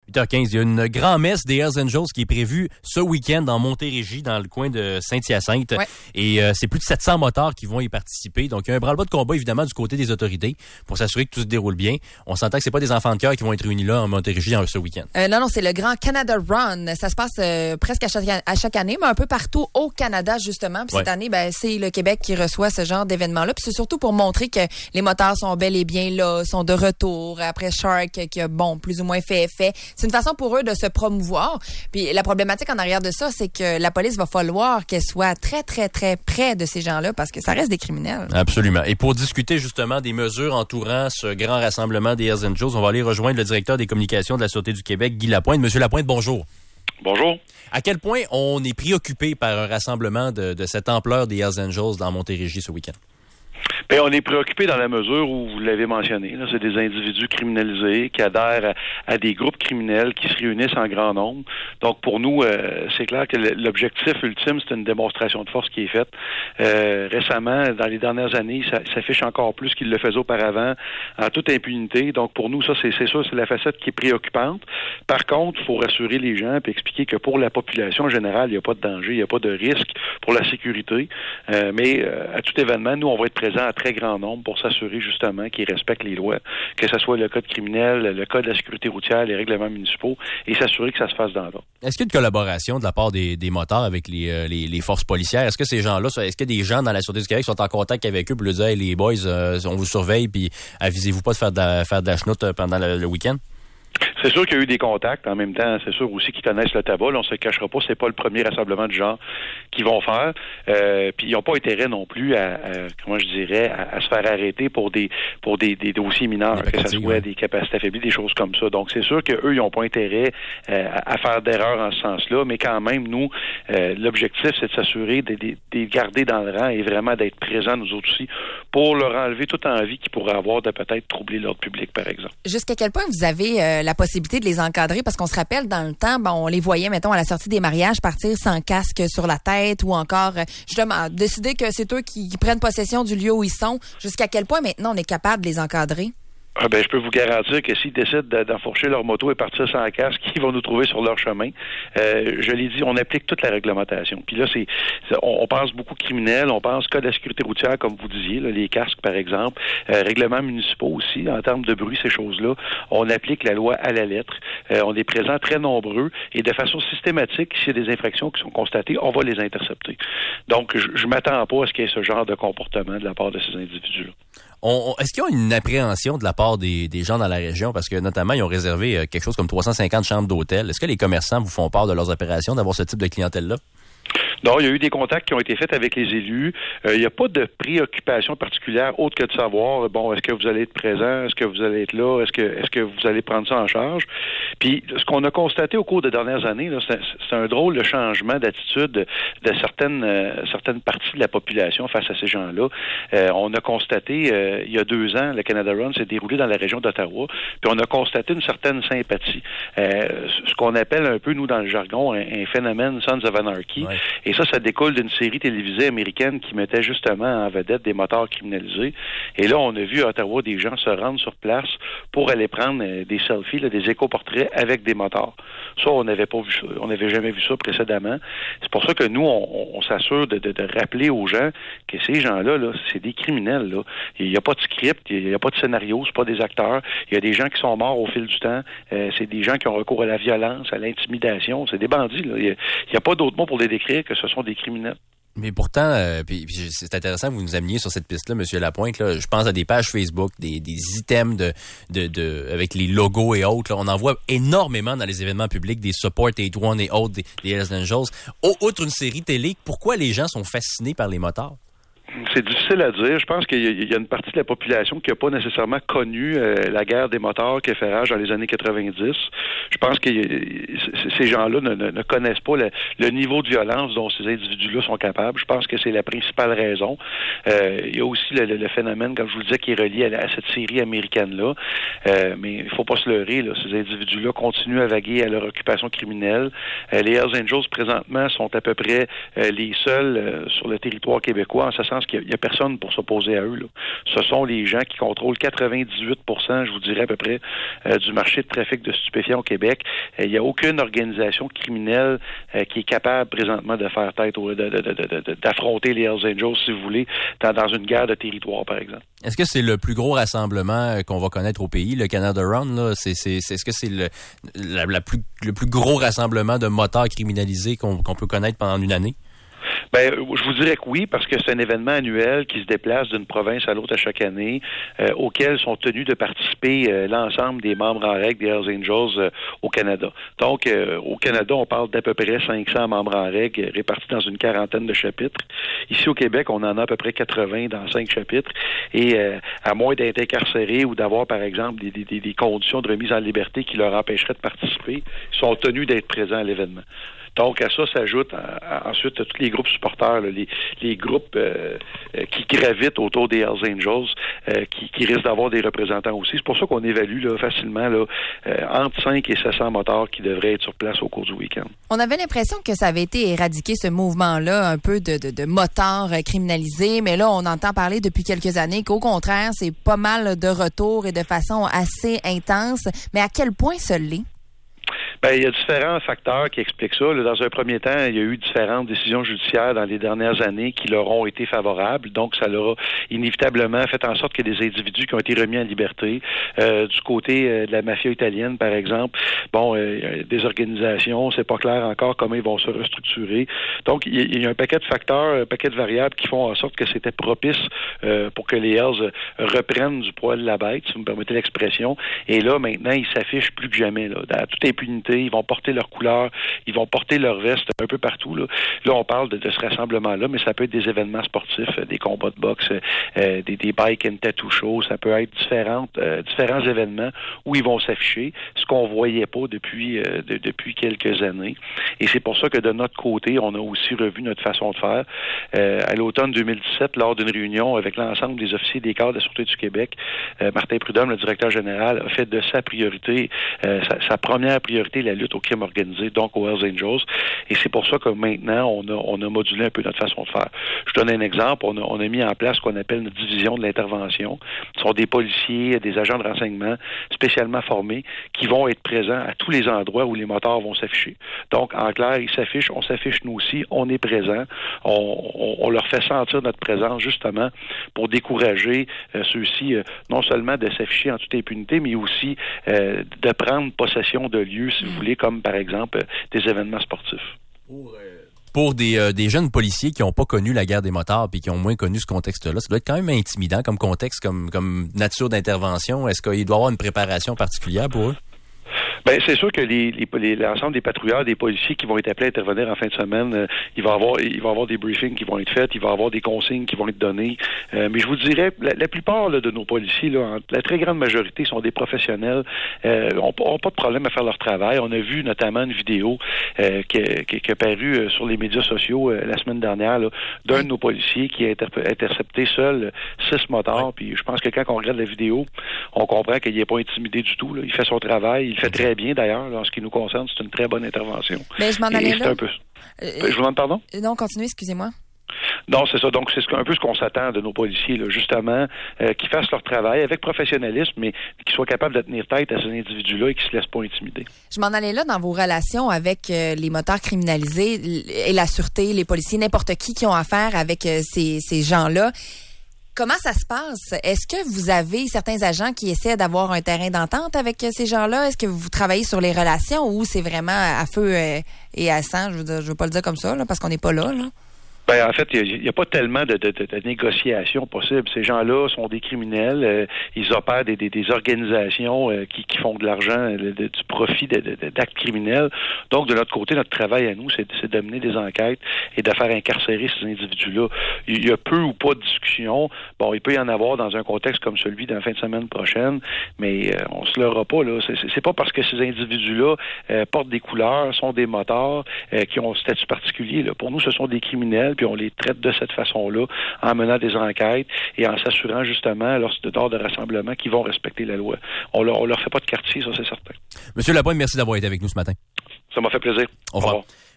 8h15, il y a une grand-messe des Hells Angels qui est prévue ce week-end en Montérégie, dans le coin de Saint-Hyacinthe. Ouais. Et c'est plus de 700 motards qui vont y participer. Donc, il y a un branle-bas de combat, évidemment, du côté des autorités pour s'assurer que tout se déroule bien. On s'entend que c'est pas des enfants de cœur qui vont être réunis là en Montérégie ce week-end. Non, c'est le Grand Canada Run. Ça se passe presque à chaque année, mais un peu partout au Canada, justement. Puis cette année, c'est le Québec qui reçoit ce genre d'événement-là. Puis c'est surtout pour montrer que les motards sont bel et bien là, sont de retour après Shark qui a, plus ou moins fait effet. C'est une façon pour eux de se promouvoir. Puis la problématique en arrière de ça, c'est que la police va falloir qu'elle soit très, très, très près de ces gens-là parce que ça reste des criminels. Absolument. Et pour discuter justement des mesures entourant ce grand rassemblement des Hells Angels, on va aller rejoindre le directeur des communications de la Sûreté du Québec, Guy Lapointe. Monsieur Lapointe, bonjour. Bonjour. À quel point on est préoccupé par un rassemblement de cette ampleur des Hells Angels dans Montérégie ce week-end? Bien, on est préoccupé dans la mesure où, vous l'avez mentionné, là, c'est des individus criminalisés qui adhèrent à des groupes criminels qui se réunissent en grand nombre. Donc, pour nous, c'est clair que l'objectif ultime, c'est une démonstration de force qui est faite. Récemment, dans les dernières années, ça s'affiche encore plus qu'il le faisait auparavant, en toute impunité. Donc, pour nous, ça, c'est sûr, c'est la facette qui est préoccupante. Par contre, il faut rassurer les gens et expliquer que pour la population en général, il n'y a pas de danger, il n'y a pas de risque pour la sécurité. Mais à tout événement, nous, on va être présents à très grand nombre pour s'assurer justement qu'ils respectent les lois, que ce soit le code criminel, le code de la sécurité routière, les règlements municipaux, et s'assurer que ça se fasse dans l'ordre. Est-ce qu'il y a une collaboration de la part des motards avec les forces policières? Est-ce que ces gens-là, est-ce que des gens dans la Sûreté du Québec sont en contact avec eux pour leur dire hey, les boys, on vous surveille, puis avisez-vous pas de faire de la chenoute pendant le week-end? C'est sûr qu'il y a eu des contacts. En même temps, c'est sûr aussi qu'ils connaissent le tabac. Là, on se le cachera pas, c'est pas le premier rassemblement du genre qu'ils vont faire. Puis ils n'ont pas intérêt non plus à se faire arrêter pour des dossiers mineurs, que ce soit des capacités affaiblies, des choses comme ça. Donc c'est sûr qu'eux, ils n'ont pas intérêt à faire d'erreurs en ce sens-là, mais quand même, nous, l'objectif, c'est de s'assurer de les garder dans le rang et vraiment d'être présents, nous autres aussi, pour leur enlever toute envie qu'ils pourraient avoir de peut-être troubler l'ordre public, par exemple. Jusqu'à quel point vous avez la possibilité de les encadrer? Parce qu'on se rappelle, dans le temps, on les voyait, mettons, à la sortie des mariages, partir sans casque sur la tête ou encore, justement, décider que c'est eux qui prennent possession du lieu où ils sont. Jusqu'à quel point, maintenant, on est capable de les encadrer? Je peux vous garantir que s'ils décident d'enfourcher leur moto et partir sans casque, ils vont nous trouver sur leur chemin. Je l'ai dit, on applique toute la réglementation. Puis là, on pense beaucoup criminel, on pense code de la sécurité routière, comme vous disiez, là, les casques, par exemple, règlements municipaux aussi, en termes de bruit, ces choses-là. On applique la loi à la lettre. On est présents très nombreux et de façon systématique, s'il y a des infractions qui sont constatées, on va les intercepter. Donc, je m'attends pas à ce qu'il y ait ce genre de comportement de la part de ces individus-là. Est-ce qu'il y a une appréhension de la part des gens dans la région? Parce que, notamment, ils ont réservé quelque chose comme 350 chambres d'hôtel. Est-ce que les commerçants vous font part de leurs opérations d'avoir ce type de clientèle-là? Non, il y a eu des contacts qui ont été faits avec les élus. Il n'y a pas de préoccupation particulière autre que de savoir, est-ce que vous allez être présent? Est-ce que vous allez être là? Est-ce que vous allez prendre ça en charge? Puis, ce qu'on a constaté au cours des dernières années, là, c'est un drôle de changement d'attitude de certaines parties de la population face à ces gens-là. On a constaté, il y a 2 ans, le Canada Run s'est déroulé dans la région d'Ottawa, puis on a constaté une certaine sympathie. Ce qu'on appelle un peu, nous, dans le jargon, un phénomène Sons of Anarchy. Ouais. Et ça découle d'une série télévisée américaine qui mettait justement en vedette des motards criminalisés. Et là, on a vu à Ottawa des gens se rendre sur place pour aller prendre des selfies, là, des éco-portraits avec des motards. Ça, on n'avait pas vu ça. On n'avait jamais vu ça précédemment. C'est pour ça que nous, on s'assure de rappeler aux gens que ces gens-là, là, c'est des criminels. Là. Il n'y a pas de script, il n'y a pas de scénario, c'est pas des acteurs. Il y a des gens qui sont morts au fil du temps. C'est des gens qui ont recours à la violence, à l'intimidation. C'est des bandits. Là. Il n'y a pas d'autre mot pour les décrire que ce sont des criminels. Mais pourtant, puis c'est intéressant que vous nous ameniez sur cette piste-là, M. Lapointe. Là, je pense à des pages Facebook, des items avec les logos et autres. Là, on en voit énormément dans les événements publics, des Support 81 et autres, des Hells Angels. Outre une série télé, pourquoi les gens sont fascinés par les motards? C'est difficile à dire. Je pense qu'il y a une partie de la population qui n'a pas nécessairement connu la guerre des motards qui a fait rage dans les années 90. Je pense que ces gens-là ne connaissent pas le niveau de violence dont ces individus-là sont capables. Je pense que c'est la principale raison. Il y a aussi le phénomène, comme je vous le disais, qui est relié à cette série américaine-là. Mais il ne faut pas se leurrer. Là. Ces individus-là continuent à vaguer à leur occupation criminelle. Les Hells Angels, présentement, sont à peu près les seuls sur le territoire québécois, en ce sens pense qu'il y a personne pour s'opposer à eux, là. Ce sont les gens qui contrôlent 98%, je vous dirais à peu près, du marché de trafic de stupéfiants au Québec. Il n'y a aucune organisation criminelle qui est capable présentement de faire tête, d'affronter les Hells Angels, si vous voulez, dans une guerre de territoire, par exemple. Est-ce que c'est le plus gros rassemblement qu'on va connaître au pays, le Canada Run, là? Est-ce que c'est le plus gros rassemblement de motards criminalisés qu'on peut connaître pendant une année? Ben, je vous dirais que oui, parce que c'est un événement annuel qui se déplace d'une province à l'autre à chaque année, auquel sont tenus de participer l'ensemble des membres en règle des Hells Angels au Canada. Donc, au Canada, on parle d'à peu près 500 membres en règle répartis dans une quarantaine de chapitres. Ici, au Québec, on en a à peu près 80 dans 5 chapitres. Et à moins d'être incarcérés ou d'avoir, par exemple, des conditions de remise en liberté qui leur empêcheraient de participer, ils sont tenus d'être présents à l'événement. Donc, à ça s'ajoute ensuite tous les groupes supporters, là, les groupes qui gravitent autour des Hells Angels, qui risquent d'avoir des représentants aussi. C'est pour ça qu'on évalue là, facilement là, entre 5 et 700 motards qui devraient être sur place au cours du week-end. On avait l'impression que ça avait été éradiqué, ce mouvement-là, un peu de motards criminalisés, mais là, on entend parler depuis quelques années qu'au contraire, c'est pas mal de retour et de façon assez intense. Mais à quel point ça l'est? Ben, il y a différents facteurs qui expliquent ça. Là, dans un premier temps, il y a eu différentes décisions judiciaires dans les dernières années qui leur ont été favorables. Donc, ça leur a inévitablement fait en sorte que des individus qui ont été remis en liberté, du côté de la mafia italienne, par exemple, des organisations, c'est pas clair encore comment ils vont se restructurer. Donc, il y a un paquet de facteurs, un paquet de variables qui font en sorte que c'était propice pour que les Hells reprennent du poil de la bête, si vous me permettez l'expression. Et là, maintenant, ils s'affichent plus que jamais, là, dans toute impunité. Ils vont porter leurs couleurs, ils vont porter leur veste un peu partout. Là, on parle de ce rassemblement-là, mais ça peut être des événements sportifs, des combats de boxe, des bike and tattoo shows. Ça peut être différents événements où ils vont s'afficher, ce qu'on voyait pas depuis quelques années. Et c'est pour ça que de notre côté, on a aussi revu notre façon de faire. À l'automne 2017, lors d'une réunion avec l'ensemble des officiers des cadres de la Sûreté du Québec, Martin Prudhomme, le directeur général, a fait de sa priorité, sa première priorité, la lutte au crime organisé, donc aux Hells Angels. Et c'est pour ça que maintenant, on a modulé un peu notre façon de faire. Je donne un exemple. On a mis en place ce qu'on appelle une division de l'intervention. Ce sont des policiers, des agents de renseignement spécialement formés qui vont être présents à tous les endroits où les motards vont s'afficher. Donc, en clair, ils s'affichent, on s'affiche nous aussi, on est présent. On leur fait sentir notre présence justement pour décourager ceux-ci non seulement de s'afficher en toute impunité, mais aussi de prendre possession de lieux, si vous voulez, comme par exemple des événements sportifs. Pour des jeunes policiers qui n'ont pas connu la guerre des motards et qui ont moins connu ce contexte-là, ça doit être quand même intimidant comme contexte, comme nature d'intervention. Est-ce qu'il doit y avoir une préparation particulière pour eux? Ben, c'est sûr que l'ensemble des patrouilleurs, des policiers qui vont être appelés à intervenir en fin de semaine, il va y avoir des briefings qui vont être faits, il va y avoir des consignes qui vont être données. Mais je vous dirais, la plupart là, de nos policiers, là, la très grande majorité sont des professionnels, ont pas de problème à faire leur travail. On a vu notamment une vidéo qui est parue sur les médias sociaux la semaine dernière là, d'un de nos policiers qui a intercepté seul 6 motards. Puis je pense que quand on regarde la vidéo, on comprend qu'il n'est pas intimidé du tout. Là. Il fait son travail, il fait très bien d'ailleurs. Là, en ce qui nous concerne, c'est une très bonne intervention. Mais je m'en allais là. Je vous demande pardon? Non, continuez, excusez-moi. Non, c'est ça. Donc, c'est un peu ce qu'on s'attend de nos policiers, là, justement, qu'ils fassent leur travail avec professionnalisme, mais qu'ils soient capables de tenir tête à ces individus-là et qu'ils ne se laissent pas intimider. Je m'en allais là dans vos relations avec les motards criminalisés et la sûreté, les policiers, n'importe qui ont affaire avec ces gens-là. Comment ça se passe? Est-ce que vous avez certains agents qui essaient d'avoir un terrain d'entente avec ces gens-là? Est-ce que vous travaillez sur les relations ou c'est vraiment à feu et à sang? Je veux pas le dire comme ça, là, parce qu'on n'est pas là. Ben, en fait, il n'y a pas tellement de négociations possibles. Ces gens-là sont des criminels. Ils opèrent des organisations qui font de l'argent, du profit d'actes criminels. Donc, de notre côté, notre travail à nous, c'est de mener des enquêtes et de faire incarcérer ces individus-là. Il y a peu ou pas de discussion. Bon, il peut y en avoir dans un contexte comme celui de la fin de semaine prochaine, mais on se leurra pas, là. C'est pas parce que ces individus-là portent des couleurs, sont des motards, qui ont un statut particulier, là. Pour nous, ce sont des criminels, puis on les traite de cette façon-là, en menant des enquêtes et en s'assurant justement, lors de rassemblements, qu'ils vont respecter la loi. On leur fait pas de quartier, ça c'est certain. Monsieur Lapointe, merci d'avoir été avec nous ce matin. Ça m'a fait plaisir. Au revoir.